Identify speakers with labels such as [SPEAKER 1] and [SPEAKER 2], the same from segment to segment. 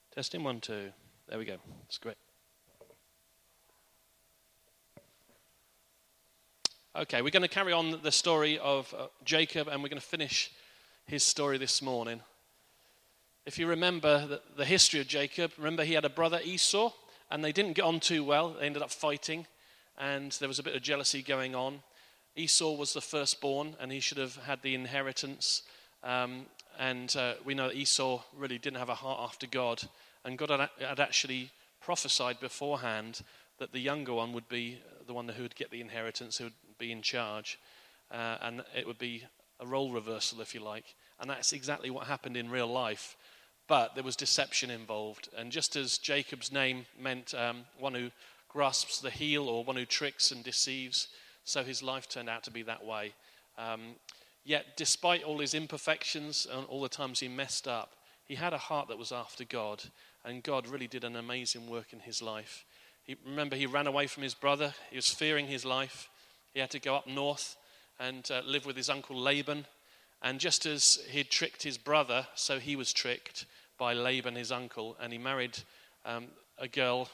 [SPEAKER 1] Testing 1, 2. There we go. That's great. Okay, we're going to carry on the story of Jacob, and we're going to finish his story this morning. If you remember the history of Jacob, remember he had a brother Esau, and they didn't get on too well. They ended up fighting, and there was a bit of jealousy going on. Esau was the firstborn, and he should have had the inheritance. And we know that Esau really didn't have a heart after God, and God had actually prophesied beforehand that the younger one would be the one who would get the inheritance, who would be in charge, and it would be a role reversal, if you like. And that's exactly what happened in real life. But there was deception involved, and just as Jacob's name meant one who grasps the heel or one who tricks and deceives, so his life turned out to be that way. Yet despite all his imperfections and all the times he messed up, he had a heart that was after God, and God really did an amazing work in his life. Remember, he ran away from his brother. He was fearing his life. He had to go up north and live with his uncle Laban. And just as he had tricked his brother, so he was tricked by Laban, his uncle, and he married a girl,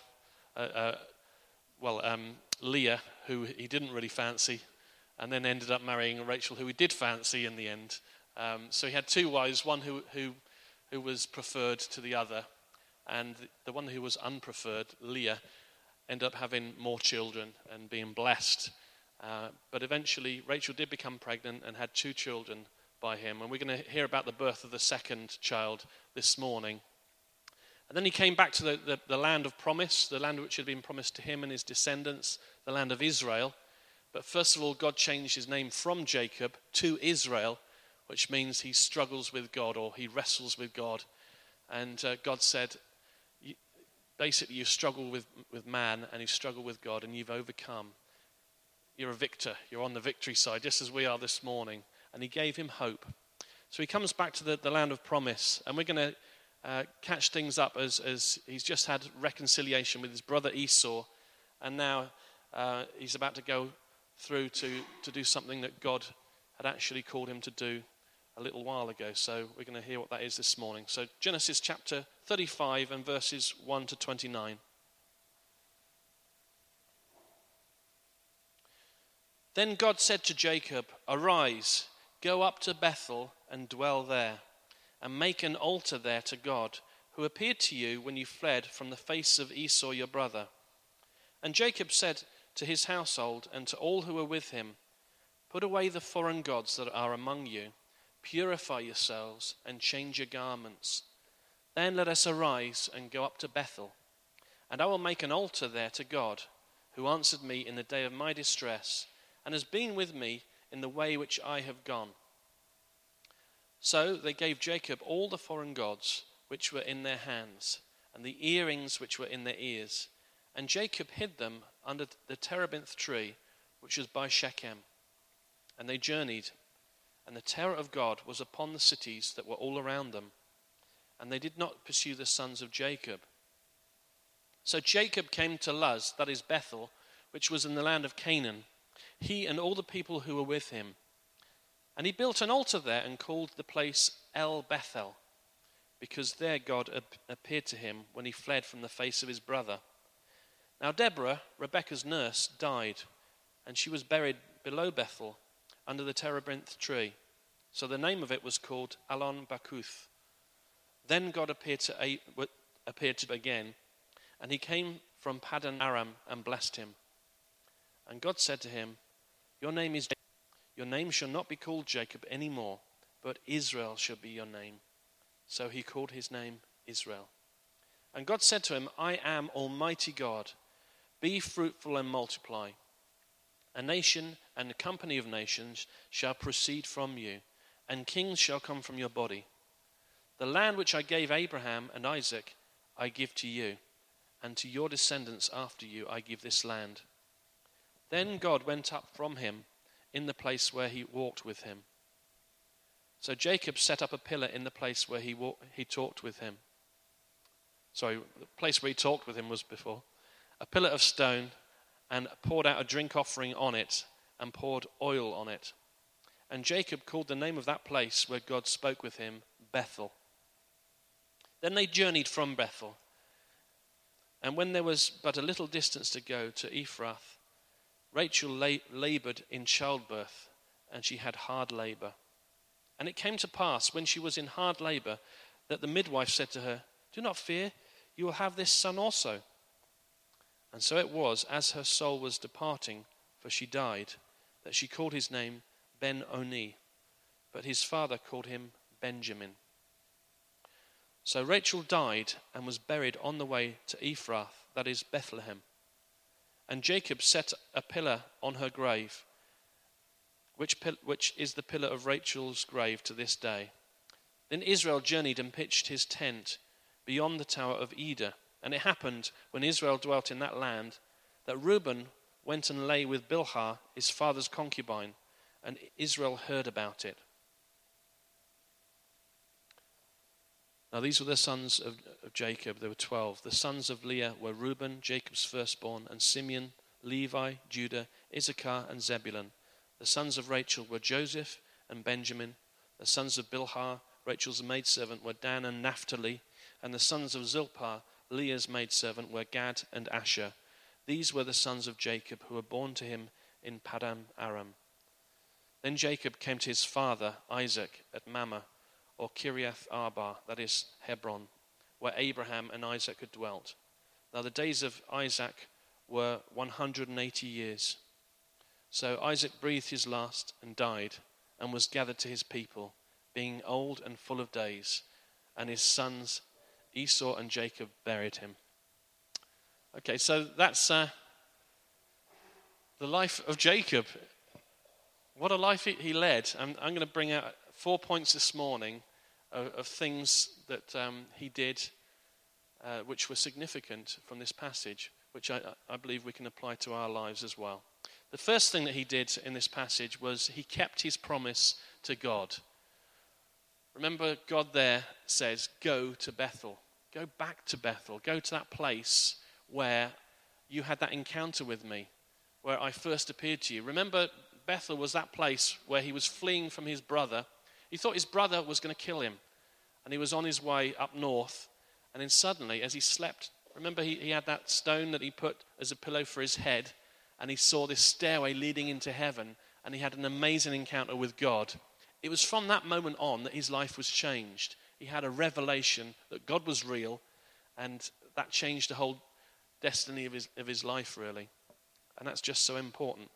[SPEAKER 1] Leah, who he didn't really fancy, and then ended up marrying Rachel, who he did fancy in the end. So he had two wives, one who was preferred to the other, and the one who was unpreferred, Leah, ended up having more children and being blessed. But eventually, Rachel did become pregnant and had 2 children by him. And we're going to hear about the birth of the second child this morning. And then he came back to the land of promise, the land which had been promised to him and his descendants, the land of Israel. But first of all, God changed his name from Jacob to Israel, which means he struggles with God, or he wrestles with God. And God said, basically, you struggle with man and you struggle with God, and you've overcome. You're a victor. You're on the victory side, just as we are this morning. And he gave him hope. So he comes back to the land of promise, and we're going to catch things up as he's just had reconciliation with his brother Esau, and now he's about to go through to do something that God had actually called him to do a little while ago. So we're going to hear what that is this morning. So Genesis chapter 35 and verses 1 to 29. Then God said to Jacob, "Arise, go up to Bethel and dwell there, and make an altar there to God, who appeared to you when you fled from the face of Esau your brother." And Jacob said to his household and to all who were with him, "Put away the foreign gods that are among you, purify yourselves and change your garments. Then let us arise and go up to Bethel, and I will make an altar there to God, who answered me in the day of my distress, and has been with me in the way which I have gone." So they gave Jacob all the foreign gods which were in their hands, and the earrings which were in their ears. And Jacob hid them under the terebinth tree, which was by Shechem. And they journeyed, and the terror of God was upon the cities that were all around them. And they did not pursue the sons of Jacob. So Jacob came to Luz, that is Bethel, which was in the land of Canaan, he and all the people who were with him. And he built an altar there and called the place El Bethel, because there God appeared to him when he fled from the face of his brother. Now Deborah, Rebekah's nurse, died, and she was buried below Bethel under the terebinth tree. So the name of it was called Allon Bakuth. Then God appeared to him again, and he came from Paddan Aram and blessed him. And God said to him, "Your name is Jacob. Your name shall not be called Jacob any more, but Israel shall be your name." So he called his name Israel. And God said to him, "I am Almighty God. Be fruitful and multiply. A nation and a company of nations shall proceed from you, and kings shall come from your body. The land which I gave Abraham and Isaac I give to you, and to your descendants after you I give this land." Then God went up from him in the place where he walked with him. So Jacob set up a pillar in the place where he talked with him. Sorry, the place where he talked with him was before. A pillar of stone, and poured out a drink offering on it, and poured oil on it. And Jacob called the name of that place where God spoke with him Bethel. Then they journeyed from Bethel. And when there was but a little distance to go to Ephrath, Rachel labored in childbirth, and she had hard labor. And it came to pass, when she was in hard labor, that the midwife said to her, "Do not fear, you will have this son also." And so it was, as her soul was departing, for she died, that she called his name Ben-Oni, but his father called him Benjamin. So Rachel died and was buried on the way to Ephrath, that is Bethlehem. And Jacob set a pillar on her grave, which is the pillar of Rachel's grave to this day. Then Israel journeyed and pitched his tent beyond the tower of Eder. And it happened, when Israel dwelt in that land, that Reuben went and lay with Bilhah, his father's concubine, and Israel heard about it. Now these were the sons of Jacob. There were 12. The sons of Leah were Reuben, Jacob's firstborn, and Simeon, Levi, Judah, Issachar, and Zebulun. The sons of Rachel were Joseph and Benjamin. The sons of Bilhah, Rachel's maidservant, were Dan and Naphtali. And the sons of Zilpah, Leah's maidservant, were Gad and Asher. These were the sons of Jacob, who were born to him in Paddan Aram. Then Jacob came to his father Isaac at Mamre, or Kiriath Arba, that is Hebron, where Abraham and Isaac had dwelt. Now the days of Isaac were 180 years. So Isaac breathed his last and died, and was gathered to his people, being old and full of days. And his sons Esau and Jacob buried him. Okay, so that's the life of Jacob. What a life he led. I'm going to bring out 4 points this morning of things that he did which were significant from this passage, which I believe we can apply to our lives as well. The first thing that he did in this passage was he kept his promise to God. Remember, God there says, go to Bethel. Go back to Bethel. Go to that place where you had that encounter with me, where I first appeared to you. Remember, Bethel was that place where he was fleeing from his brother. He thought his brother was going to kill him, and he was on his way up north. And then suddenly, as he slept, remember he had that stone that he put as a pillow for his head, and he saw this stairway leading into heaven, and he had an amazing encounter with God. It was from that moment on that his life was changed. He had a revelation that God was real, and that changed the whole destiny of his life, really. And that's just so important.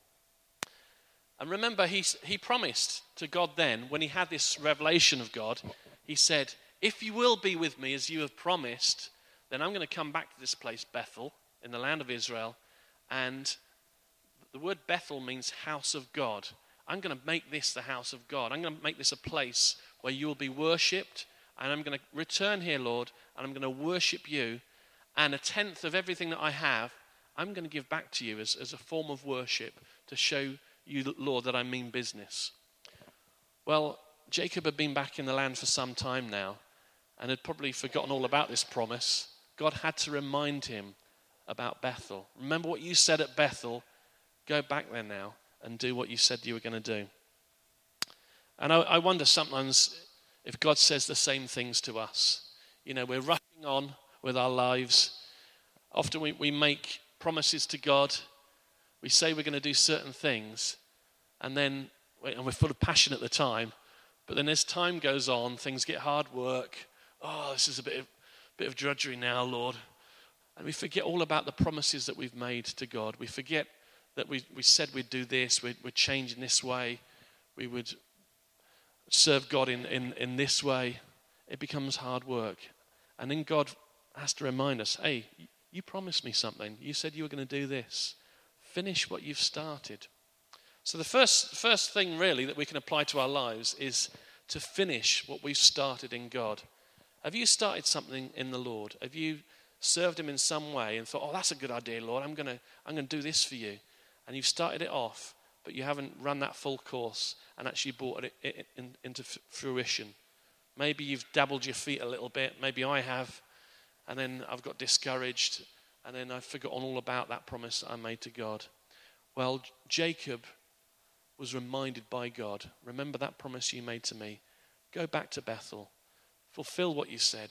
[SPEAKER 1] And remember, he promised to God then, when he had this revelation of God, he said, if you will be with me as you have promised, then I'm going to come back to this place, Bethel, in the land of Israel. And the word Bethel means house of God. I'm going to make this the house of God. I'm going to make this a place where you will be worshipped. And I'm going to return here, Lord, and I'm going to worship you. And 1/10 of everything that I have, I'm going to give back to you as a form of worship to show you, Lord, that I mean business. Well, Jacob had been back in the land for some time now and had probably forgotten all about this promise. God had to remind him about Bethel. Remember what you said at Bethel. Go back there now and do what you said you were going to do. And I wonder sometimes if God says the same things to us. You know, we're rushing on with our lives. Often we make promises to God. We say we're going to do certain things, and we're full of passion at the time. But then as time goes on, things get hard work. Oh, this is a bit of drudgery now, Lord. And we forget all about the promises that we've made to God. We forget that we said we'd do this, we'd change in this way, we would serve God in this way. It becomes hard work. And then God has to remind us, hey, you promised me something. You said you were going to do this. Finish what you've started. So the first thing really that we can apply to our lives is to finish what we've started in God. Have you started something in the Lord? Have you served him in some way and thought, oh, that's a good idea, Lord. I'm going to do this for you. And you've started it off, but you haven't run that full course and actually brought it into fruition. Maybe you've dabbled your feet a little bit. Maybe I have. And then I've got discouraged. And then I've forgotten all about that promise that I made to God. Well, Jacob was reminded by God, remember that promise you made to me. Go back to Bethel. Fulfill what you said.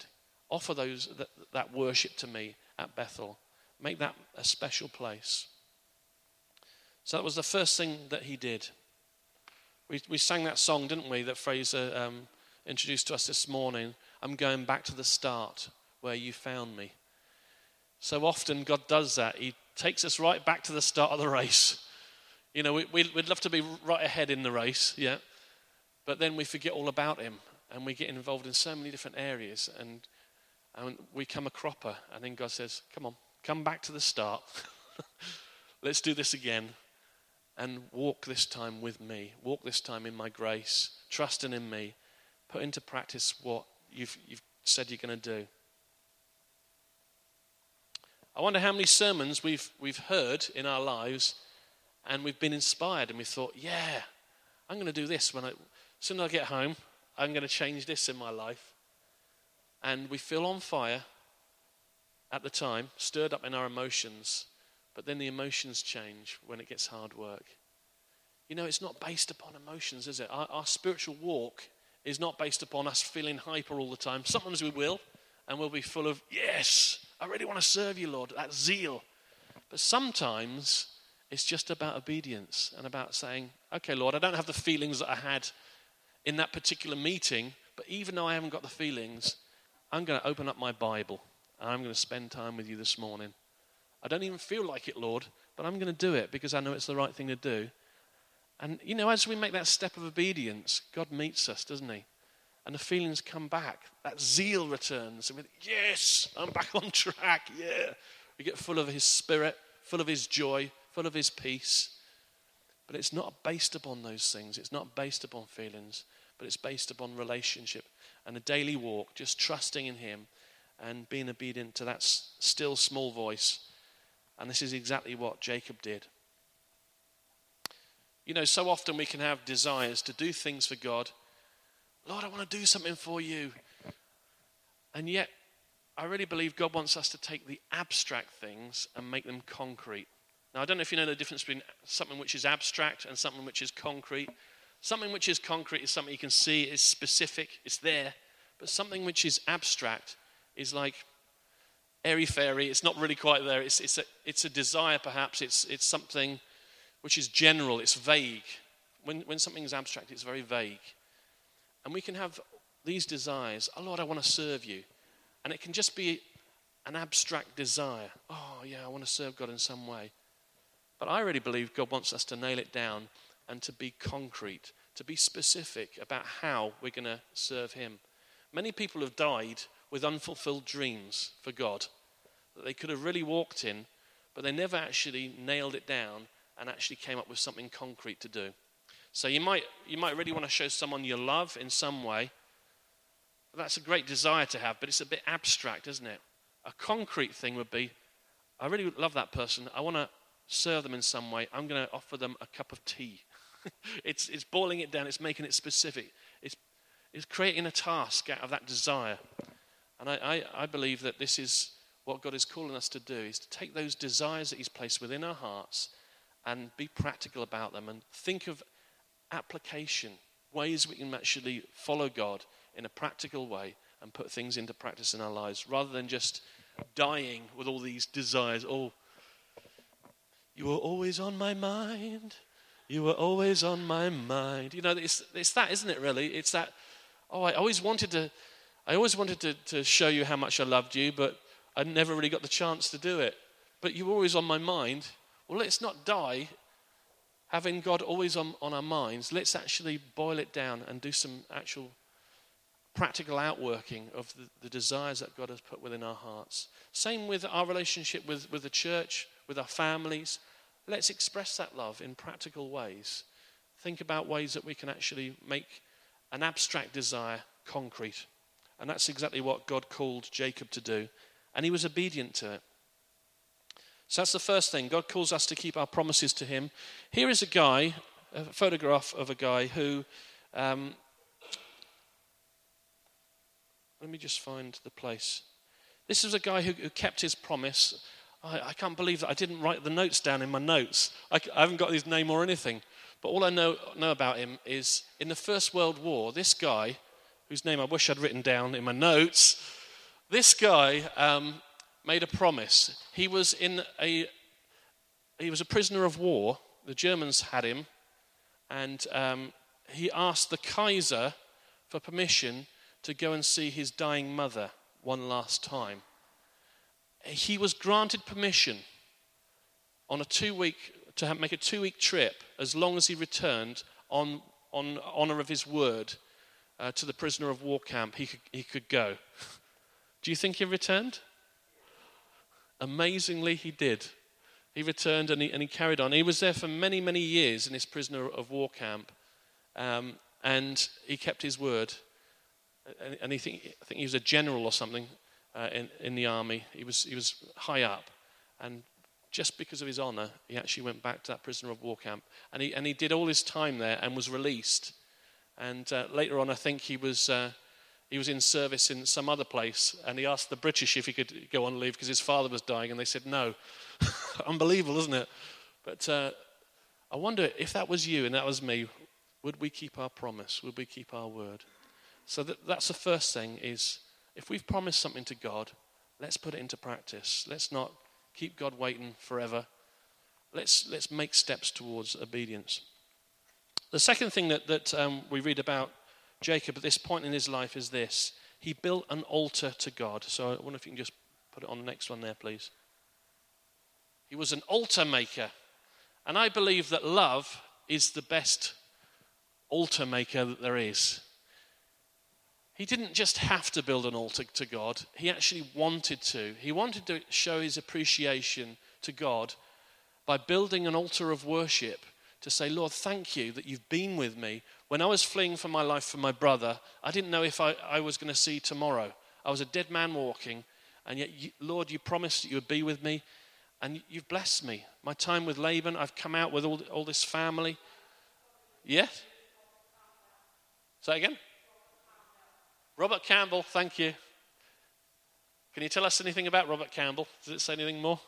[SPEAKER 1] Offer that worship to me at Bethel. Make that a special place. So that was the first thing that he did. We sang that song, didn't we, that Fraser introduced to us this morning. I'm going back to the start where you found me. So often God does that. He takes us right back to the start of the race. You know, we'd love to be right ahead in the race, yeah. But then we forget all about him and we get involved in so many different areas and we come a cropper. And then God says, come on, come back to the start. Let's do this again. And walk this time with me. Walk this time in my grace. Trusting in me. Put into practice what you've said you're going to do. I wonder how many sermons we've heard in our lives and we've been inspired and we thought, yeah, I'm going to do this. As soon as I get home, I'm going to change this in my life. And we feel on fire at the time, stirred up in our emotions. But then the emotions change when it gets hard work. You know, it's not based upon emotions, is it? Our spiritual walk is not based upon us feeling hyper all the time. Sometimes we will, and we'll be full of, yes, I really want to serve you, Lord, that zeal. But sometimes it's just about obedience and about saying, okay, Lord, I don't have the feelings that I had in that particular meeting, but even though I haven't got the feelings, I'm going to open up my Bible, and I'm going to spend time with you this morning. I don't even feel like it, Lord, but I'm going to do it because I know it's the right thing to do. And, you know, as we make that step of obedience, God meets us, doesn't he? And the feelings come back. That zeal returns. And we think, yes, I'm back on track, yeah. We get full of his spirit, full of his joy, full of his peace. But it's not based upon those things. It's not based upon feelings, but it's based upon relationship and a daily walk, just trusting in him and being obedient to that still small voice. And this is exactly what Jacob did. You know, so often we can have desires to do things for God. Lord, I want to do something for you. And yet, I really believe God wants us to take the abstract things and make them concrete. Now, I don't know if you know the difference between something which is abstract and something which is concrete. Something which is concrete is something you can see, it's specific, it's there. But something which is abstract is like airy-fairy, it's not really quite there. It's a desire, perhaps. It's something which is general, it's vague. When something is abstract, it's very vague. And we can have these desires. Oh, Lord, I want to serve you. And it can just be an abstract desire. Oh, yeah, I want to serve God in some way. But I really believe God wants us to nail it down and to be concrete, to be specific about how we're going to serve him. Many people have died with unfulfilled dreams for God that they could have really walked in, but they never actually nailed it down and actually came up with something concrete to do. So you might really want to show someone your love in some way. That's a great desire to have, but it's a bit abstract, isn't it? A concrete thing would be, I really love that person. I want to serve them in some way. I'm going to offer them a cup of tea. It's boiling it down. It's making it specific. It's creating a task out of that desire. And I believe that this is what God is calling us to do, is to take those desires that he's placed within our hearts and be practical about them and think of application, ways we can actually follow God in a practical way and put things into practice in our lives rather than just dying with all these desires. Oh, you were always on my mind. You were always on my mind. You know, it's that, isn't it, really? It's that, oh, I always wanted to show you how much I loved you, but I never really got the chance to do it. But you were always on my mind. Well, let's not die having God always on our minds. Let's actually boil it down and do some actual practical outworking of the desires that God has put within our hearts. Same with our relationship with the church, with our families. Let's express that love in practical ways. Think about ways that we can actually make an abstract desire concrete. And that's exactly what God called Jacob to do. And he was obedient to it. So that's the first thing. God calls us to keep our promises to him. Here is a photograph of a guy who, let me just find the place. This is a guy who kept his promise. I can't believe that I didn't write the notes down in my notes. I haven't got his name or anything. But all I know about him is in the First World War, this guy, whose name I wish I'd written down in my notes, This guy made a promise. He was a prisoner of war. The Germans had him, and he asked the Kaiser for permission to go and see his dying mother one last time. He was granted permission on to make a 2-week trip, as long as he returned on honor of his word to the prisoner of war camp. He could go. Do you think he returned? Amazingly, he did. He returned and he carried on. He was there for many, many years in this prisoner of war camp, and he kept his word. And I think he was a general or something in the army. He was high up, and just because of his honor, he actually went back to that prisoner of war camp, and he did all his time there and was released. And later on, I think he was in service in some other place, and he asked the British if he could go on leave because his father was dying, and they said no. Unbelievable, isn't it? But I wonder if that was you and that was me, would we keep our promise? Would we keep our word? So that's the first thing, is if we've promised something to God, let's put it into practice. Let's not keep God waiting forever. Let's make steps towards obedience. The second thing that we read about Jacob at this point in his life is this. He built an altar to God. So I wonder if you can just put it on the next one there, please. He was an altar maker. And I believe that love is the best altar maker that there is. He didn't just have to build an altar to God. He actually wanted to. He wanted to show his appreciation to God by building an altar of worship to say, Lord, thank you that you've been with me. When I was fleeing for my life from my brother, I didn't know if I was going to see tomorrow. I was a dead man walking, and yet, Lord, you promised that you would be with me, and you've blessed me. My time with Laban, I've come out with all this family. Yes? Say again? Robert Campbell, thank you. Can you tell us anything about Robert Campbell? Does it say anything more?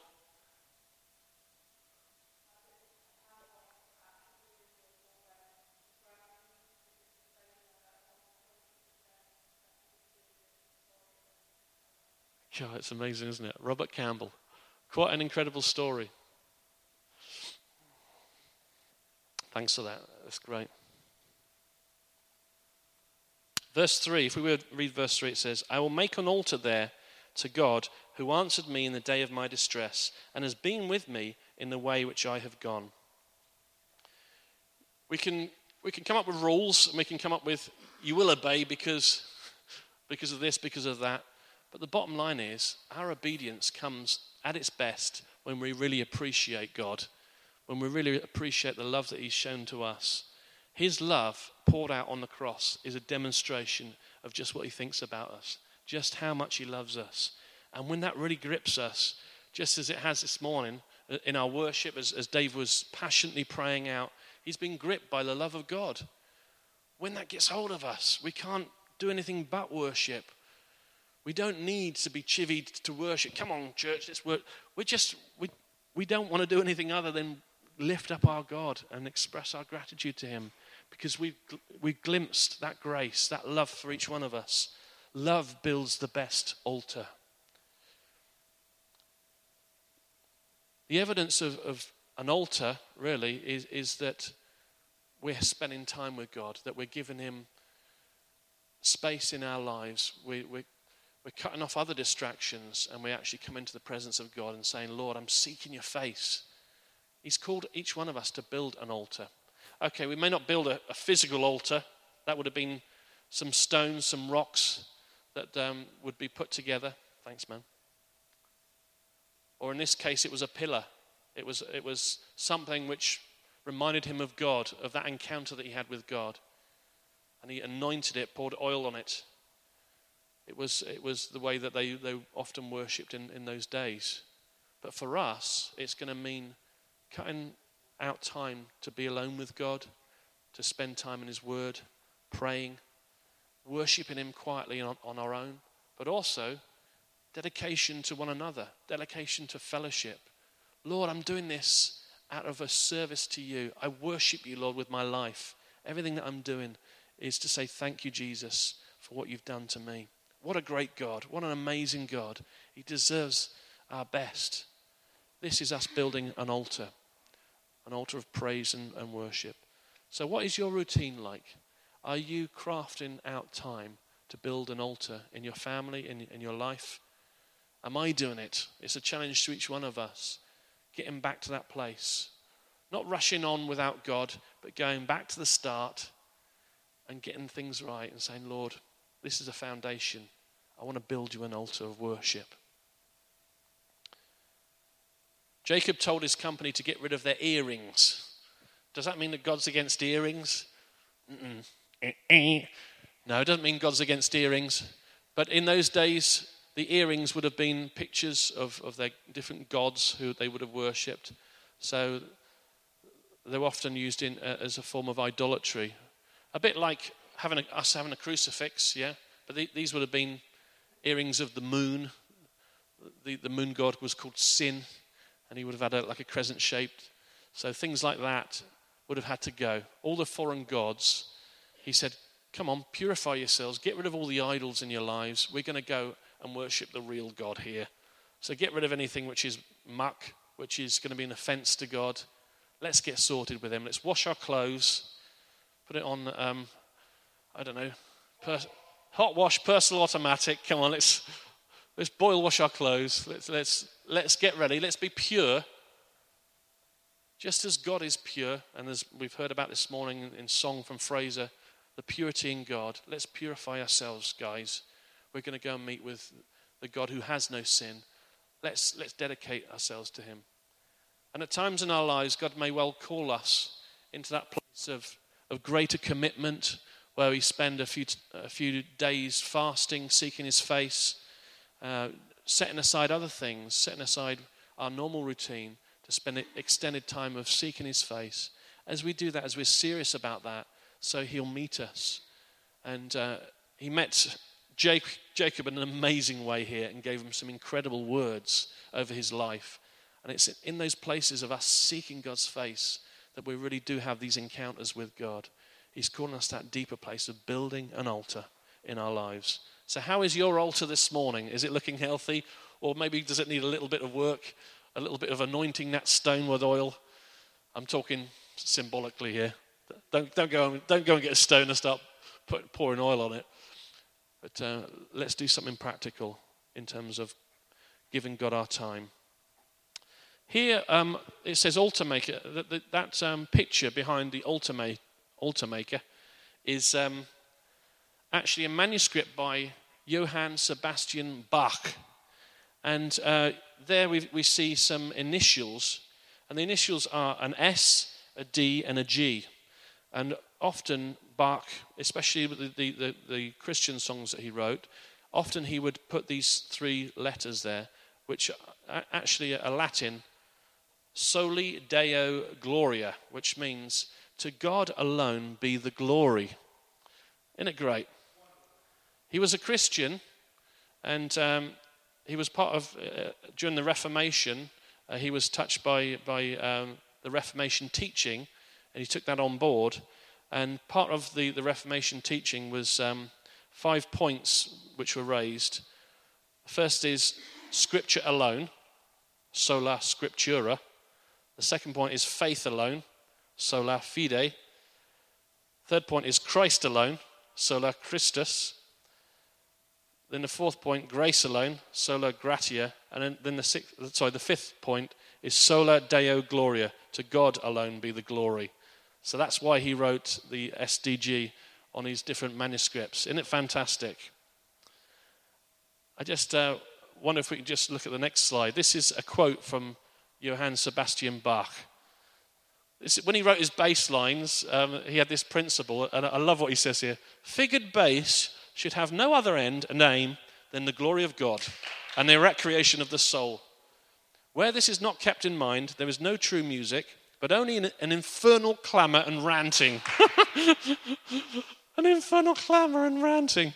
[SPEAKER 1] God, it's amazing, isn't it? Robert Campbell. Quite an incredible story. Thanks for that. That's great. Verse 3, if we would read verse 3, it says, I will make an altar there to God who answered me in the day of my distress and has been with me in the way which I have gone. We can come up with rules, and we can come up with, you will obey because of this, because of that. But the bottom line is, our obedience comes at its best when we really appreciate God, when we really appreciate the love that he's shown to us. His love poured out on the cross is a demonstration of just what he thinks about us, just how much he loves us. And when that really grips us, just as it has this morning in our worship, as Dave was passionately praying out, he's been gripped by the love of God. When that gets hold of us, we can't do anything but worship. We don't need to be chivied to worship. Come on, church, let's work. We don't want to do anything other than lift up our God and express our gratitude to him, because we've glimpsed that grace, that love for each one of us. Love builds the best altar. The evidence of an altar, really, is that we're spending time with God, that we're giving him space in our lives. We're cutting off other distractions, and we actually come into the presence of God and saying, Lord, I'm seeking your face. He's called each one of us to build an altar. Okay, we may not build a physical altar. That would have been some stones, some rocks that would be put together. Thanks, man. Or in this case, it was a pillar. It was something which reminded him of God, of that encounter that he had with God. And he anointed it, poured oil on it. It was the way that they often worshipped in those days. But for us, it's going to mean cutting out time to be alone with God, to spend time in his word, praying, worshipping him quietly on our own, but also dedication to one another, dedication to fellowship. Lord, I'm doing this out of a service to you. I worship you, Lord, with my life. Everything that I'm doing is to say thank you, Jesus, for what you've done to me. What a great God. What an amazing God. He deserves our best. This is us building an altar of praise and worship. So what is your routine like? Are you crafting out time to build an altar in your family, in your life? Am I doing it? It's a challenge to each one of us. Getting back to that place. Not rushing on without God, but going back to the start and getting things right and saying, Lord, this is a foundation. I want to build you an altar of worship. Jacob told his company to get rid of their earrings. Does that mean that God's against earrings? No, it doesn't mean God's against earrings. But in those days, the earrings would have been pictures of their different gods who they would have worshipped. So they were often used as a form of idolatry. A bit like us having a crucifix, yeah? But these would have been earrings of the moon. The moon god was called Sin, and he would have had like a crescent shaped. So things like that would have had to go. All the foreign gods, he said, come on, purify yourselves. Get rid of all the idols in your lives. We're going to go and worship the real God here. So get rid of anything which is muck, which is going to be an offense to God. Let's get sorted with him. Let's wash our clothes. Put it on, hot wash, personal automatic. Come on, let's boil wash our clothes. Let's get ready. Let's be pure. Just as God is pure, and as we've heard about this morning in song from Fraser, the purity in God. Let's purify ourselves, guys. We're going to go and meet with the God who has no sin. Let's dedicate ourselves to him. And at times in our lives, God may well call us into that place of greater commitment, where we spend a few days fasting, seeking his face, setting aside other things, setting aside our normal routine to spend an extended time of seeking his face. As we do that, as we're serious about that, so he'll meet us. And he met Jacob in an amazing way here and gave him some incredible words over his life. And it's in those places of us seeking God's face that we really do have these encounters with God. He's calling us to that deeper place of building an altar in our lives. So how is your altar this morning? Is it looking healthy? Or maybe does it need a little bit of work, a little bit of anointing that stone with oil? I'm talking symbolically here. Don't go and get a stone and start pouring oil on it. But let's do something practical in terms of giving God our time. Here it says altar maker. That picture behind the altar maker is actually a manuscript by Johann Sebastian Bach. And there we see some initials. And the initials are an S, a D, and a G. And often Bach, especially with the Christian songs that he wrote, often he would put these three letters there, which actually are Latin, Soli Deo Gloria, which means to God alone be the glory. Isn't it great? He was a Christian, and he was part of, during the Reformation, he was touched by the Reformation teaching, and he took that on board. And part of the Reformation teaching was 5 points which were raised. The first is Scripture alone, sola scriptura. The second point is faith alone, sola fide. Third point is Christ alone, sola Christus. Then the fourth point, grace alone, sola gratia. And then the fifth point is sola Deo Gloria, to God alone be the glory. So that's why he wrote the SDG on his different manuscripts. Isn't it fantastic? I just wonder if we can just look at the next slide. This is a quote from Johann Sebastian Bach. When he wrote his bass lines, he had this principle, and I love what he says here. Figured bass should have no other end and aim than the glory of God and the recreation of the soul. Where this is not kept in mind, there is no true music, but only an infernal clamour and ranting. An infernal clamour and ranting.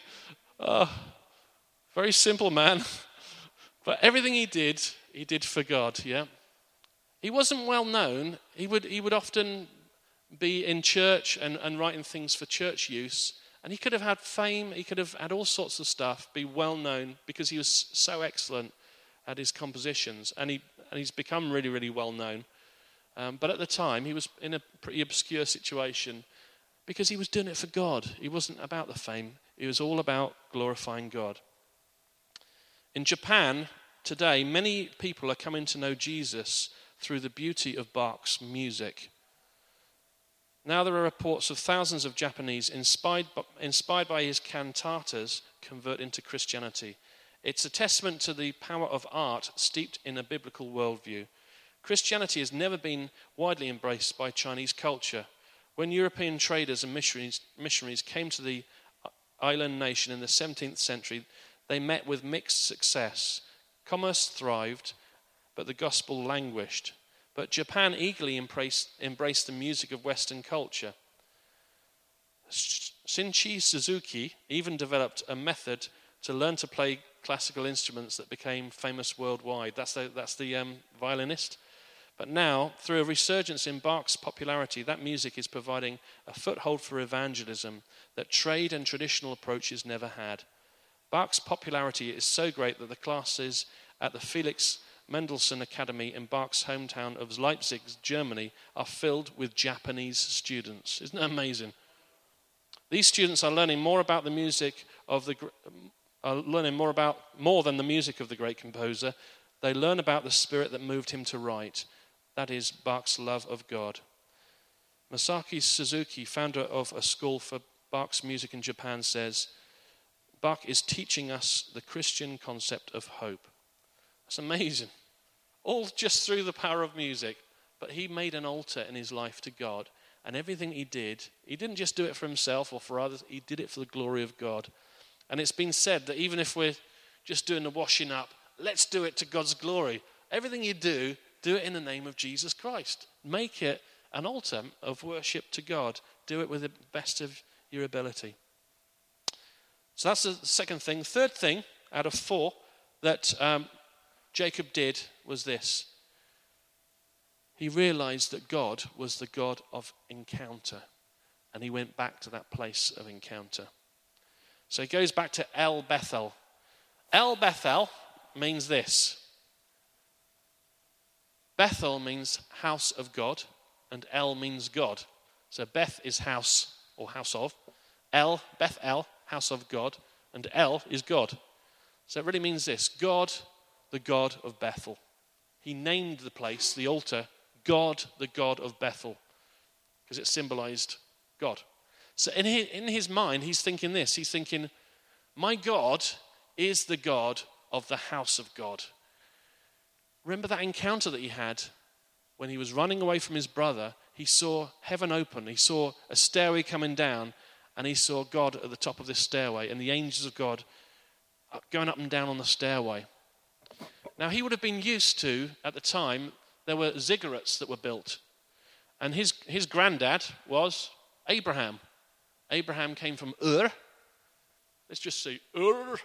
[SPEAKER 1] Very simple man. But everything he did for God, yeah? He wasn't well known. He would often be in church and writing things for church use, And he could have had fame, he could have had all sorts of stuff, be well known because he was so excellent at his compositions. And he's become really, really well known. But at the time, he was in a pretty obscure situation because he was doing it for God. He wasn't about the fame. It was all about glorifying God. In Japan today, many people are coming to know Jesus through the beauty of Bach's music. Now there are reports of thousands of Japanese inspired by his cantatas convert into Christianity. It's a testament to the power of art steeped in a biblical worldview. Christianity has never been widely embraced by Chinese culture. When European traders and missionaries came to the island nation in the 17th century, they met with mixed success. Commerce thrived, but the gospel languished. But Japan eagerly embraced the music of Western culture. Shinji Suzuki even developed a method to learn to play classical instruments that became famous worldwide. That's the violinist. But now, through a resurgence in Bach's popularity, that music is providing a foothold for evangelism that trade and traditional approaches never had. Bach's popularity is so great that the classes at the Felix Mendelssohn Academy in Bach's hometown of Leipzig, Germany, are filled with Japanese students. Isn't that amazing? These students are learning more about the music of more than the music of the great composer. They learn about the spirit that moved him to write. That is Bach's love of God. Masaki Suzuki, founder of a school for Bach's music in Japan, says, Bach is teaching us the Christian concept of hope. That's amazing. All just through the power of music. But he made an altar in his life to God. And everything he didn't just do it for himself or for others. He did it for the glory of God. And it's been said that even if we're just doing the washing up, let's do it to God's glory. Everything you do it in the name of Jesus Christ. Make it an altar of worship to God. Do it with the best of your ability. So that's the second thing. Third thing out of 4 that Jacob did was this. He realized that God was the God of encounter. And he went back to that place of encounter. So he goes back to El Bethel. El Bethel means this. Bethel means house of God, and El means God. So Beth is house or house of. El, Bethel, house of God, and El is God. So it really means this: God, the God of Bethel. He named the place, the altar, God, the God of Bethel, because it symbolized God. So in his mind, he's thinking this. He's thinking, my God is the God of the house of God. Remember that encounter that he had when he was running away from his brother? He saw heaven open. He saw a stairway coming down, and he saw God at the top of this stairway and the angels of God going up and down on the stairway. Now, he would have been used to, at the time, there were ziggurats that were built. And his granddad was Abraham. Abraham came from Ur. Let's just say Ur.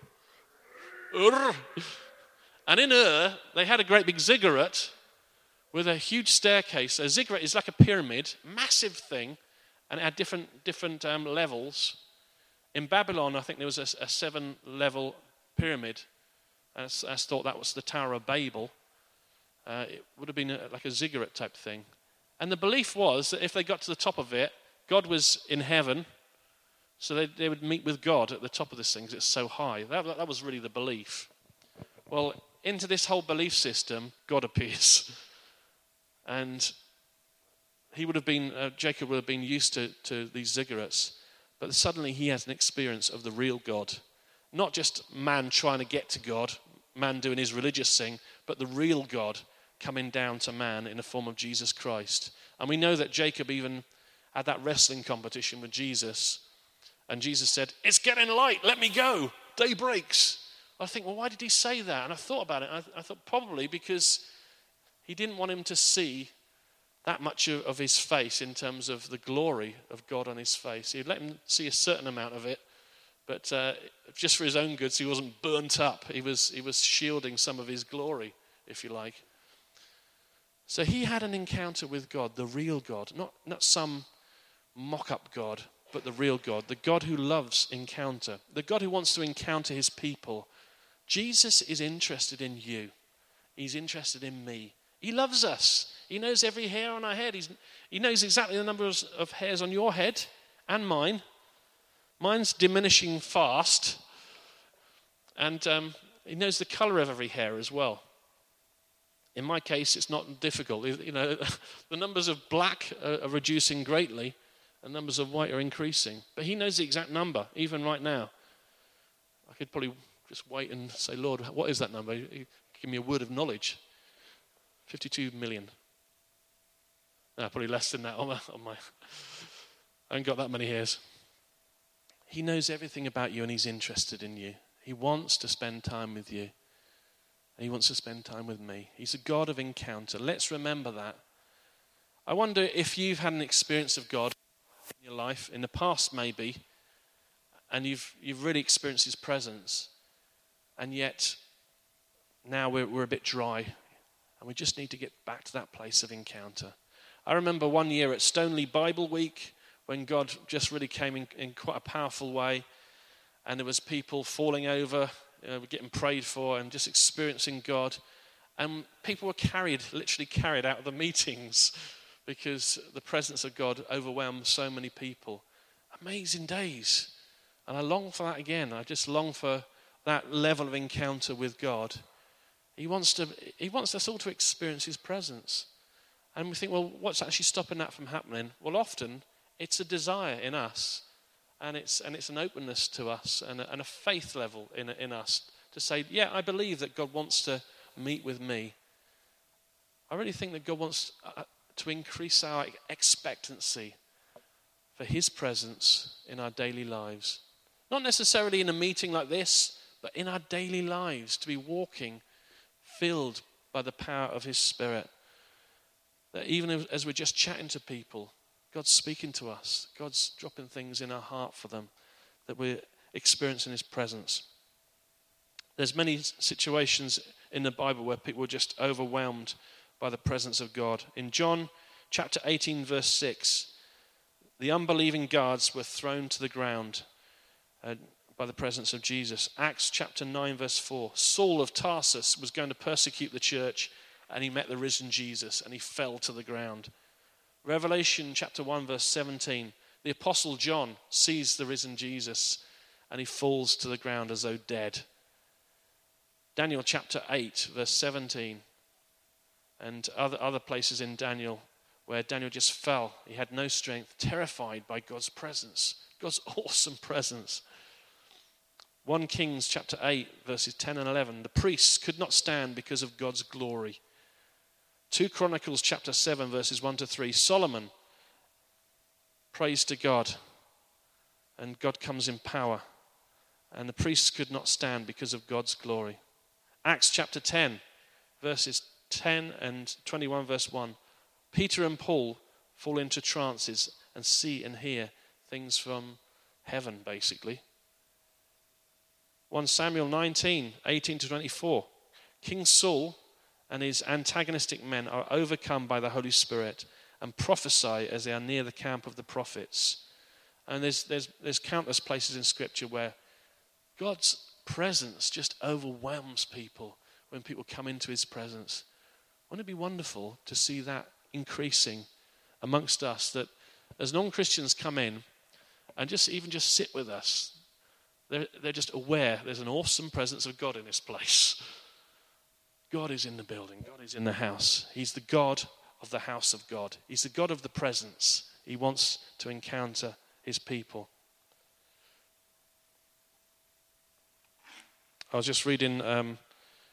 [SPEAKER 1] And in Ur, they had a great big ziggurat with a huge staircase. A ziggurat is like a pyramid, massive thing, and it had different levels. In Babylon, I think there was a 7-level pyramid. I thought that was the Tower of Babel. It would have been like a ziggurat type thing. And the belief was that if they got to the top of it, God was in heaven, so they would meet with God at the top of this thing because it's so high. That was really the belief. Well, into this whole belief system, God appears. And Jacob would have been used to these ziggurats. But suddenly he has an experience of the real God. Not just man trying to get to God, man doing his religious thing, but the real God coming down to man in the form of Jesus Christ. And we know that Jacob even had that wrestling competition with Jesus. And Jesus said, "It's getting light, let me go. Day breaks." I think, well, why did he say that? And I thought about it. I thought probably because he didn't want him to see that much of his face in terms of the glory of God on his face. He'd let him see a certain amount of it, but just for his own good, so he wasn't burnt up. He was shielding some of his glory, if you like. So he had an encounter with God, the real God, not some mock-up God. but the real God, the God who loves encounter, the God who wants to encounter his people. Jesus is interested in you. He's interested in me. He loves us. He knows every hair on our head. He knows exactly the number of hairs on your head and mine. Mine's diminishing fast. And he knows the color of every hair as well. In my case, it's not difficult. You know, the numbers of black are reducing greatly, and numbers of white are increasing. But he knows the exact number, even right now. I could probably just wait and say, Lord, what is that number? Give me a word of knowledge. 52 million. No, probably less than that on my. I haven't got that many hairs. He knows everything about you, and he's interested in you. He wants to spend time with you. And he wants to spend time with me. He's a God of encounter. Let's remember that. I wonder if you've had an experience of God in your life, in the past maybe, and you've really experienced his presence, and yet now we're a bit dry, and we just need to get back to that place of encounter. I remember one year at Stoneleigh Bible Week when God just really came in quite a powerful way, and there was people falling over, getting prayed for, and just experiencing God. And people were literally carried out of the meetings because the presence of God overwhelmed so many people. Amazing days. And I long for that again. I just long for that level of encounter with God. He wants us all to experience his presence. And we think, well, what's actually stopping that from happening? Well, often it's a desire in us. And it's an openness to us and a faith level in us to say, yeah, I believe that God wants to meet with me. I really think that God wants to increase our expectancy for his presence in our daily lives. Not necessarily in a meeting like this, but in our daily lives, to be walking filled by the power of his Spirit. That even as we're just chatting to people, God's speaking to us. God's dropping things in our heart for them, that we're experiencing his presence. There's many situations in the Bible where people were just overwhelmed by the presence of God. In John chapter 18, verse 6, the unbelieving guards were thrown to the ground by the presence of Jesus. Acts chapter 9, verse 4, Saul of Tarsus was going to persecute the church, and he met the risen Jesus, and he fell to the ground. Revelation chapter 1 verse 17, the apostle John sees the risen Jesus and he falls to the ground as though dead. Daniel chapter 8 verse 17, and other places in Daniel where Daniel just fell. He had no strength, terrified by God's presence, God's awesome presence. 1 Kings chapter 8 verses 10 and 11, the priests could not stand because of God's glory. 2 Chronicles chapter 7 verses 1 to 3. Solomon prays to God, and God comes in power, and the priests could not stand because of God's glory. Acts chapter 10 verses 10 and 21 verse 1. Peter and Paul fall into trances and see and hear things from heaven, basically. 1 Samuel 19, 18 to 24. King Saul and his antagonistic men are overcome by the Holy Spirit and prophesy as they are near the camp of the prophets. And there's countless places in Scripture where God's presence just overwhelms people when people come into his presence. Wouldn't it be wonderful to see that increasing amongst us, that as non-Christians come in and just sit with us, they're just aware there's an awesome presence of God in this place. God is in the building. God is in the house. He's the God of the house of God. He's the God of the presence. He wants to encounter his people. I was just reading an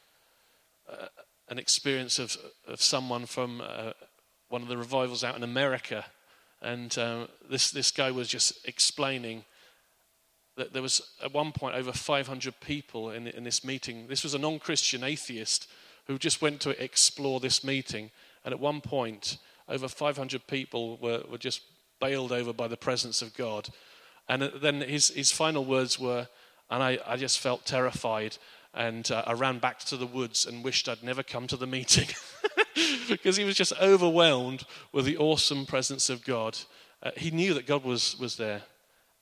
[SPEAKER 1] experience of someone from one of the revivals out in America, and this guy was just explaining that there was at one point over 500 people in this meeting. This was a non-Christian atheist who just went to explore this meeting, and at one point over 500 people were just bailed over by the presence of God. And then his final words were, and I just felt terrified, and I ran back to the woods and wished I'd never come to the meeting because he was just overwhelmed with the awesome presence of God. He knew that God was there.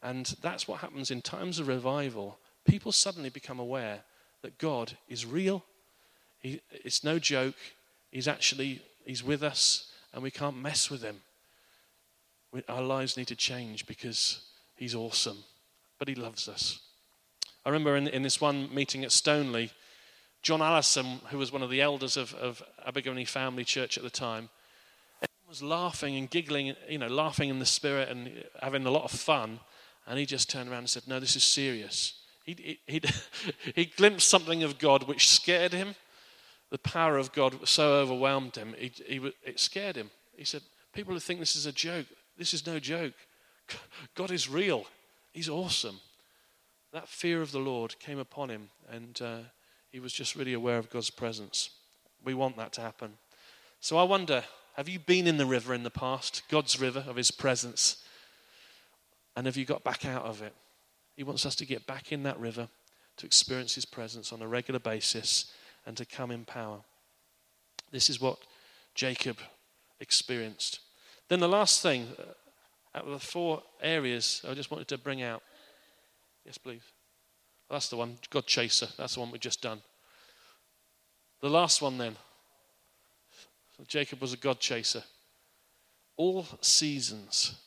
[SPEAKER 1] And that's what happens in times of revival. People suddenly become aware that God is real. It's no joke. He's with us, and we can't mess with him. Our lives need to change because he's awesome, but he loves us. I remember in this one meeting at Stoneleigh, John Allison, who was one of the elders of Abergavenny Family Church at the time, was laughing and giggling, laughing in the spirit and having a lot of fun. And he just turned around and said, "No, this is serious." He glimpsed something of God which scared him. The power of God so overwhelmed him, it scared him. He said, "People who think this is a joke, this is no joke. God is real. He's awesome." That fear of the Lord came upon him, and he was just really aware of God's presence. We want that to happen. So I wonder, have you been in the river in the past, God's river of his presence? And have you got back out of it? He wants us to get back in that river, to experience his presence on a regular basis and to come in power. This is what Jacob experienced. Then the last thing, out of the 4 areas I just wanted to bring out. Yes, please. That's the one, God chaser. That's the one we've just done. The last one then. So Jacob was a God chaser. All seasons.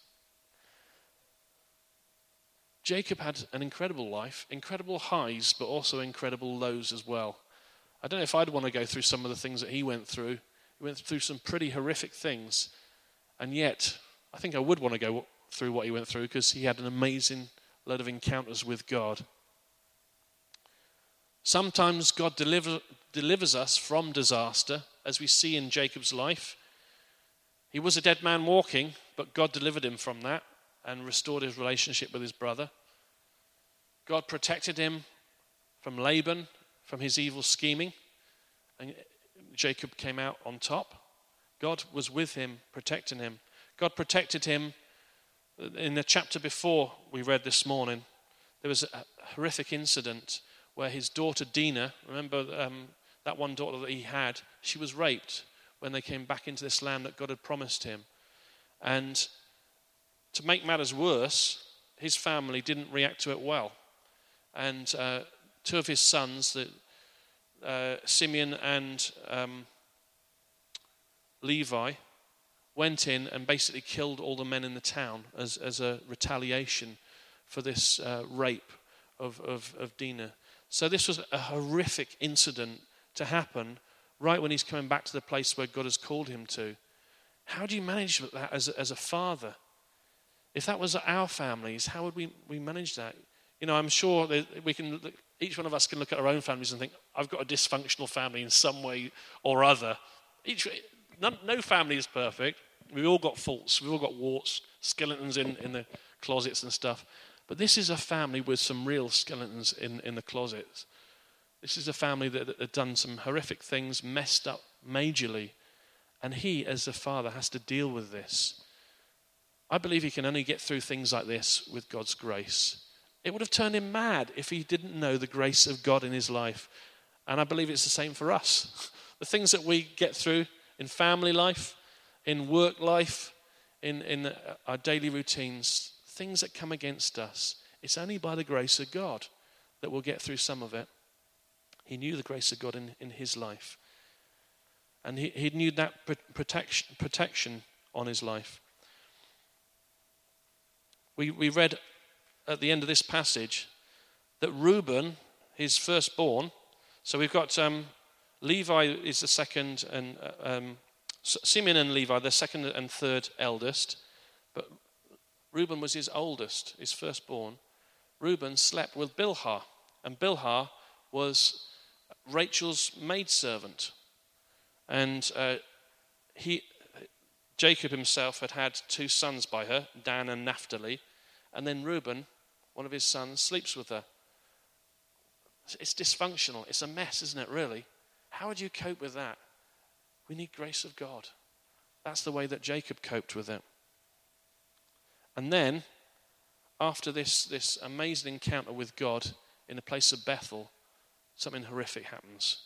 [SPEAKER 1] Jacob had an incredible life, incredible highs, but also incredible lows as well. I don't know if I'd want to go through some of the things that he went through. He went through some pretty horrific things. And yet, I think I would want to go through what he went through because he had an amazing load of encounters with God. Sometimes God delivers us from disaster, as we see in Jacob's life. He was a dead man walking, but God delivered him from that and restored his relationship with his brother. God protected him from Laban, from his evil scheming, and Jacob came out on top. God was with him, protecting him. God protected him. In the chapter before we read this morning, there was a horrific incident where his daughter Dinah, remember that one daughter that he had, she was raped when they came back into this land that God had promised him. And to make matters worse, his family didn't react to it well. And 2 of his sons, Simeon and Levi, went in and basically killed all the men in the town as a retaliation for this rape of Dinah. So this was a horrific incident to happen right when he's coming back to the place where God has called him to. How do you manage that as a father? If that was our families, how would we manage that? I'm sure that each one of us can look at our own families and think, I've got a dysfunctional family in some way or other. No family is perfect. We've all got faults. We've all got warts, skeletons in the closets and stuff. But this is a family with some real skeletons in the closets. This is a family that had done some horrific things, messed up majorly. And he, as a father, has to deal with this. I believe he can only get through things like this with God's grace. It would have turned him mad if he didn't know the grace of God in his life. And I believe it's the same for us. The things that we get through in family life, in work life, in our daily routines, things that come against us, it's only by the grace of God that we'll get through some of it. He knew the grace of God in his life. And he knew that protection on his life. We read at the end of this passage that Reuben, his firstborn, so we've got Levi is the second, and Simeon and Levi, the second and third eldest, but Reuben was his oldest, his firstborn. Reuben slept with Bilhah, and Bilhah was Rachel's maidservant. And Jacob himself had 2 sons by her, Dan and Naphtali, and then Reuben, one of his sons, sleeps with her. It's dysfunctional. It's a mess, isn't it, really? How would you cope with that? We need grace of God. That's the way that Jacob coped with it. And then, after this amazing encounter with God in the place of Bethel, something horrific happens.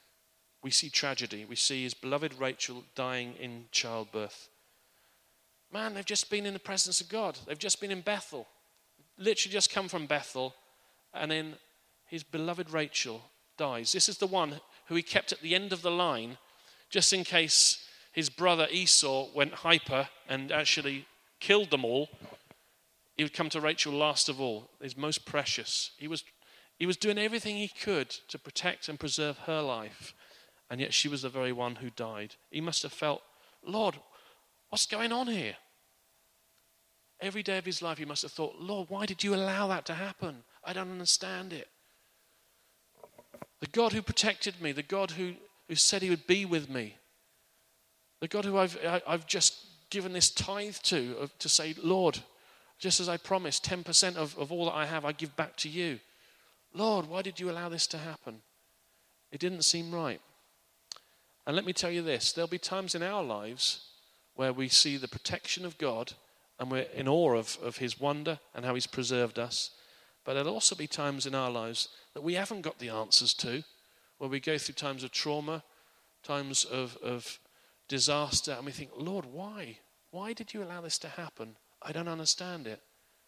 [SPEAKER 1] We see tragedy. We see his beloved Rachel dying in childbirth. man, they've just been in the presence of God. They've just been in Bethel. Literally just come from Bethel. And then his beloved Rachel dies. This is the one who he kept at the end of the line just in case his brother Esau went hyper and actually killed them all. He would come to Rachel last of all, his most precious. He was doing everything he could to protect and preserve her life, and yet she was the very one who died. He must have felt, Lord, what's going on here? Every day of his life he must have thought, Lord, why did you allow that to happen? I don't understand it. The God who protected me, the God who said he would be with me, the God who I've just given this tithe to say, Lord, just as I promised, 10% of all that I have, I give back to you. Lord, why did you allow this to happen? It didn't seem right. And let me tell you this, there'll be times in our lives where we see the protection of God and we're in awe of his wonder and how he's preserved us. But there'll also be times in our lives that we haven't got the answers to, where we go through times of trauma, times of disaster, and we think, Lord, why? Why did you allow this to happen? I don't understand it.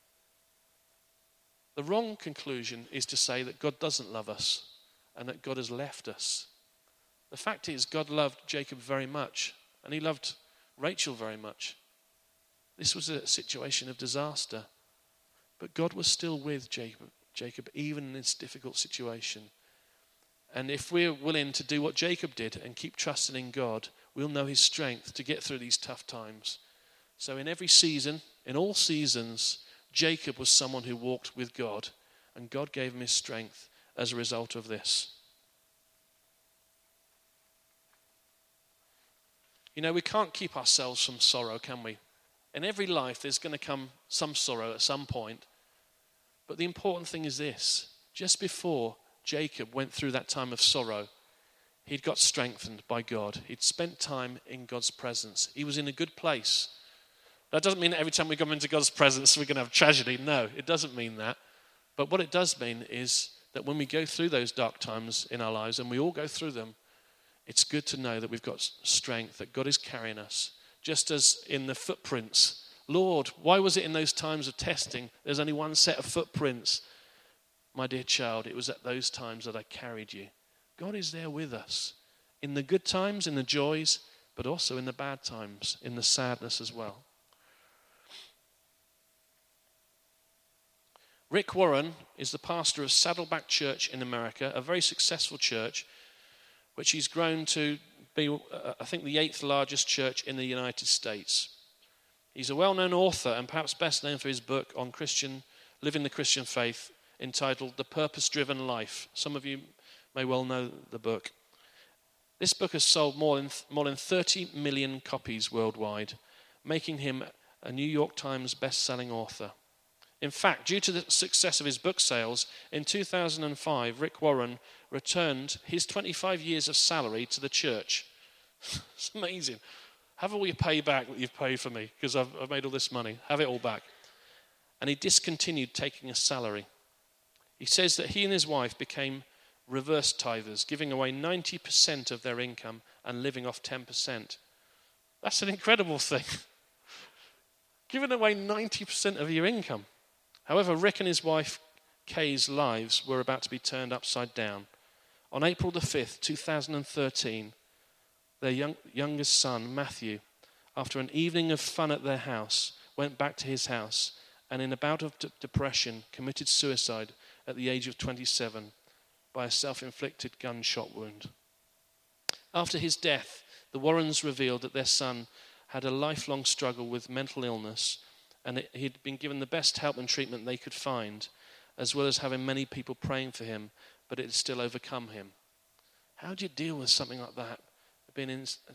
[SPEAKER 1] The wrong conclusion is to say that God doesn't love us and that God has left us. The fact is, God loved Jacob very much, and he loved Rachel very much. This was a situation of disaster, but God was still with Jacob even in this difficult situation. And if we're willing to do what Jacob did and keep trusting in God, we'll know his strength to get through these tough times. So in every season, in all seasons, Jacob was someone who walked with God, and God gave him his strength as a result of this. You know, we can't keep ourselves from sorrow, can we? In every life, there's going to come some sorrow at some point. But the important thing is this. Just before Jacob went through that time of sorrow, he'd got strengthened by God. He'd spent time in God's presence. He was in a good place. That doesn't mean that every time we come into God's presence, we're going to have tragedy. No, it doesn't mean that. But what it does mean is that when we go through those dark times in our lives, and we all go through them, it's good to know that we've got strength, that God is carrying us. Just as in the footprints. Lord, why was it in those times of testing, there's only one set of footprints? My dear child, it was at those times that I carried you. God is there with us. In the good times, in the joys, but also in the bad times, in the sadness as well. Rick Warren is the pastor of Saddleback Church in America, a very successful church, which he's grown to be, I think, the 8th largest church in the United States. He's a well-known author and perhaps best known for his book on living the Christian faith entitled The Purpose-Driven Life. Some of you may well know the book. This book has sold more than 30 million copies worldwide, making him a New York Times best-selling author. In fact, due to the success of his book sales, in 2005, Rick Warren returned his 25 years of salary to the church. It's amazing. Have all your pay back that you've paid for me, because I've made all this money. Have it all back. And he discontinued taking a salary. He says that he and his wife became reverse tithers, giving away 90% of their income and living off 10%. That's an incredible thing. Giving away 90% of your income. However, Rick and his wife Kay's lives were about to be turned upside down. On April the 5th, 2013, their youngest son, Matthew, after an evening of fun at their house, went back to his house and in a bout of depression committed suicide at the age of 27 by a self-inflicted gunshot wound. After his death, the Warrens revealed that their son had a lifelong struggle with mental illness, and he'd been given the best help and treatment they could find, as well as having many people praying for him, but it had still overcome him. How do you deal with something like that? Being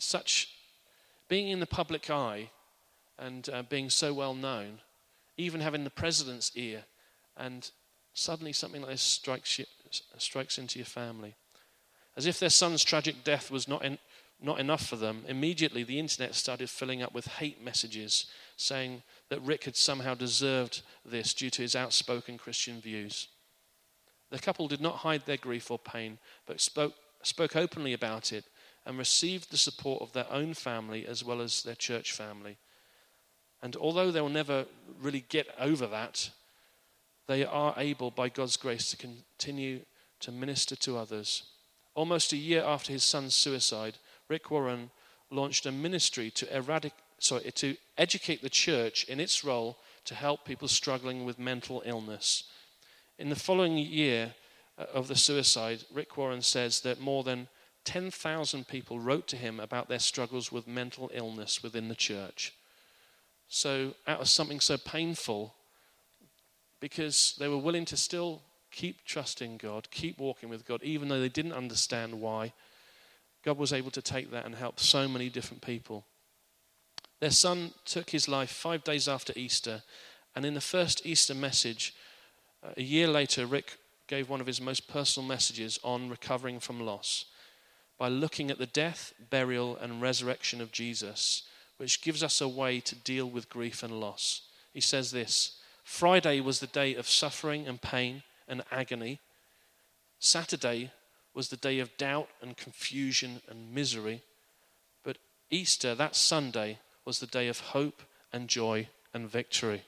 [SPEAKER 1] in the public eye and being so well known, even having the president's ear, and suddenly something like this strikes into your family. As if their son's tragic death was not enough for them, immediately the internet started filling up with hate messages saying that Rick had somehow deserved this due to his outspoken Christian views. The couple did not hide their grief or pain, but spoke openly about it and received the support of their own family as well as their church family. And although they will never really get over that, they are able, by God's grace, to continue to minister to others. Almost a year after his son's suicide, Rick Warren launched a ministry to educate the church in its role to help people struggling with mental illness. In the following year of the suicide, Rick Warren says that more than 10,000 people wrote to him about their struggles with mental illness within the church. So out of something so painful, because they were willing to still keep trusting God, keep walking with God, even though they didn't understand why, God was able to take that and help so many different people. Their son took his life 5 days after Easter, and in the first Easter message, a year later, Rick gave one of his most personal messages on recovering from loss by looking at the death, burial, and resurrection of Jesus, which gives us a way to deal with grief and loss. He says this: Friday was the day of suffering and pain and agony. Saturday was the day of doubt and confusion and misery. But Easter, that Sunday, was the day of hope and joy and victory.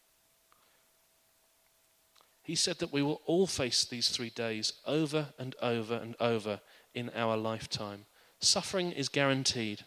[SPEAKER 1] He said that we will all face these 3 days over and over and over in our lifetime. Suffering is guaranteed.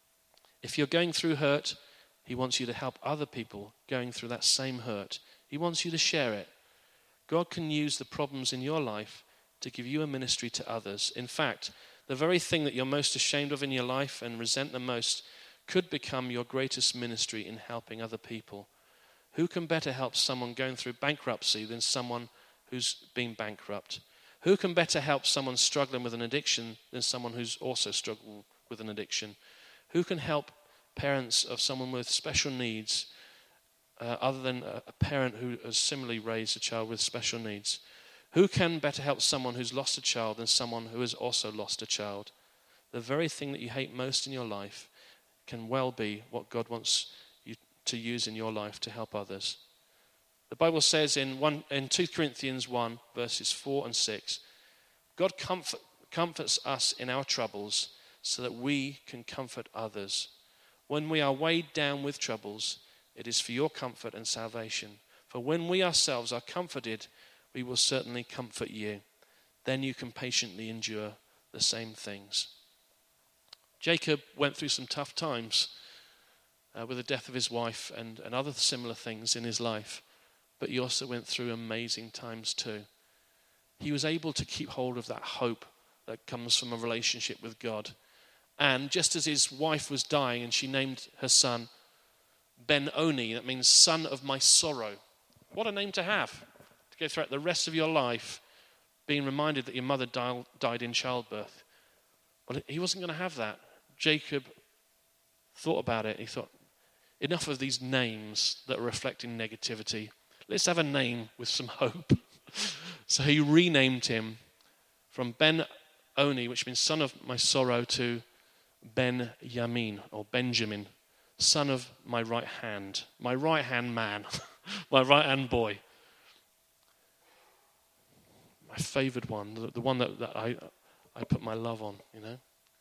[SPEAKER 1] If you're going through hurt, he wants you to help other people going through that same hurt. He wants you to share it. God can use the problems in your life to give you a ministry to others. In fact, the very thing that you're most ashamed of in your life and resent the most could become your greatest ministry in helping other people. Who can better help someone going through bankruptcy than someone who's been bankrupt? Who can better help someone struggling with an addiction than someone who's also struggled with an addiction? Who can help parents of someone with special needs other than a parent who has similarly raised a child with special needs? Who can better help someone who's lost a child than someone who has also lost a child? The very thing that you hate most in your life can well be what God wants you to use in your life to help others. The Bible says in 2 Corinthians 1, verses 4 and 6, God comforts us in our troubles so that we can comfort others. When we are weighed down with troubles, it is for your comfort and salvation. For when we ourselves are comforted, we will certainly comfort you. Then you can patiently endure the same things. Jacob went through some tough times with the death of his wife and other similar things in his life. But he also went through amazing times too. He was able to keep hold of that hope that comes from a relationship with God. And just as his wife was dying and she named her son Ben-Oni, that means son of my sorrow. What a name to have, to go throughout the rest of your life being reminded that your mother died in childbirth. Well, he wasn't going to have that. Jacob thought about it. He thought, enough of these names that are reflecting negativity. Let's have a name with some hope. So he renamed him from Ben-Oni, which means son of my sorrow, to Ben-Yamin, or Benjamin, son of my right hand man, my right hand boy. My favored one, the one that I put my love on, you know.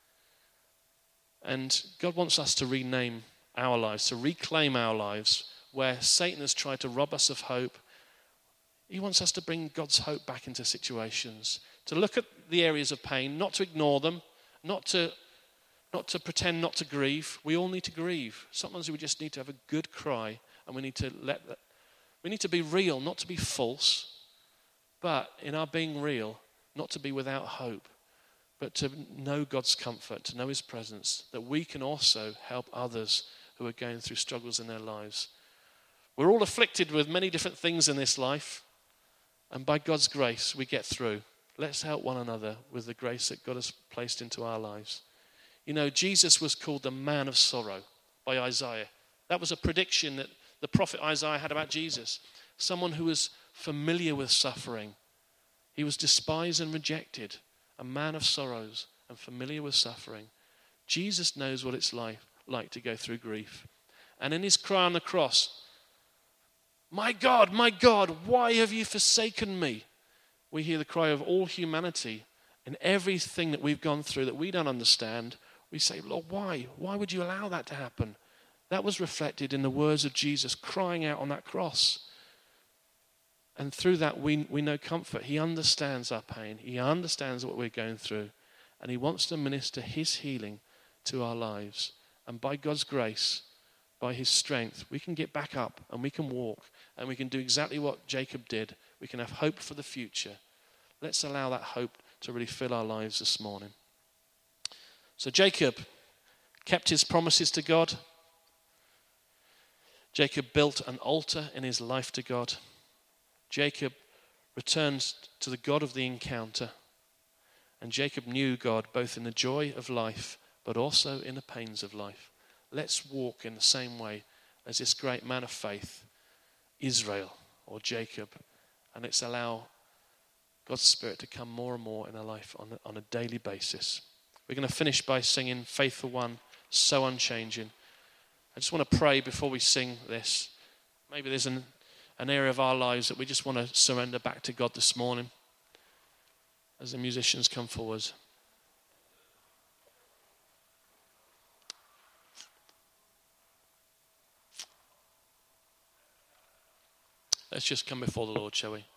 [SPEAKER 1] And God wants us to rename our lives, to reclaim our lives where Satan has tried to rob us of hope. He wants us to bring God's hope back into situations, to look at the areas of pain, not to ignore them, not to pretend not to grieve. We all need to grieve. Sometimes we just need to have a good cry, and we need to be real, not to be false, but in our being real, not to be without hope, but to know God's comfort, to know his presence, that we can also help others who are going through struggles in their lives. We're all afflicted with many different things in this life, and by God's grace, we get through. Let's help one another with the grace that God has placed into our lives. You know, Jesus was called the man of sorrow by Isaiah. That was a prediction that the prophet Isaiah had about Jesus. Someone who was familiar with suffering. He was despised and rejected. A man of sorrows and familiar with suffering. Jesus knows what it's like to go through grief. And in his cry on the cross, my God, why have you forsaken me? We hear the cry of all humanity, and everything that we've gone through that we don't understand. We say, Lord, why? Why would you allow that to happen? That was reflected in the words of Jesus crying out on that cross. And through that, we know comfort. He understands our pain. He understands what we're going through. And he wants to minister his healing to our lives. And by God's grace, by his strength, we can get back up and we can walk and we can do exactly what Jacob did. We can have hope for the future. Let's allow that hope to really fill our lives this morning. So Jacob kept his promises to God. Jacob built an altar in his life to God. Jacob returned to the God of the encounter. And Jacob knew God both in the joy of life, but also in the pains of life. Let's walk in the same way as this great man of faith, Israel or Jacob. And let's allow God's Spirit to come more and more in our life on a daily basis. We're going to finish by singing Faithful One, So Unchanging. I just want to pray before we sing this. Maybe there's an area of our lives that we just want to surrender back to God this morning as the musicians come forward. Let's just come before the Lord, shall we?